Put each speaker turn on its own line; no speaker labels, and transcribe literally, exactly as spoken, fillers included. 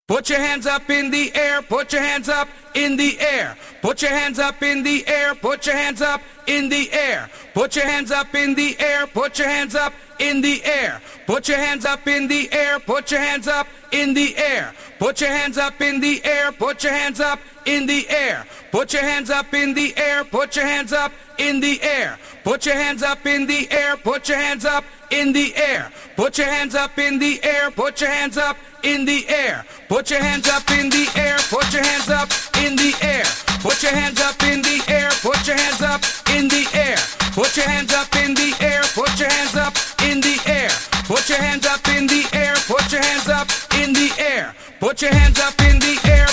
Put your hands up in the air, put your hands up in the air. Put your hands up in the air, put your hands up in the air. Put your hands up in the air, put your hands up in the air. Put your hands up in the air, put your hands up in the air. Put your hands up in the air, put your hands up in the air. Put your hands up in the air, put your hands up in the air. Put your hands up in the air, put your hands up in the air. Put your hands up in the air, put your hands up in the air. Put your hands up in the air, put your hands up in the air. Put your hands up in the air, put your hands up in the air. Put your hands up in the air, put your hands up in the air. Put your hands up in the air, put your hands up in the air. Put your hands up in the air.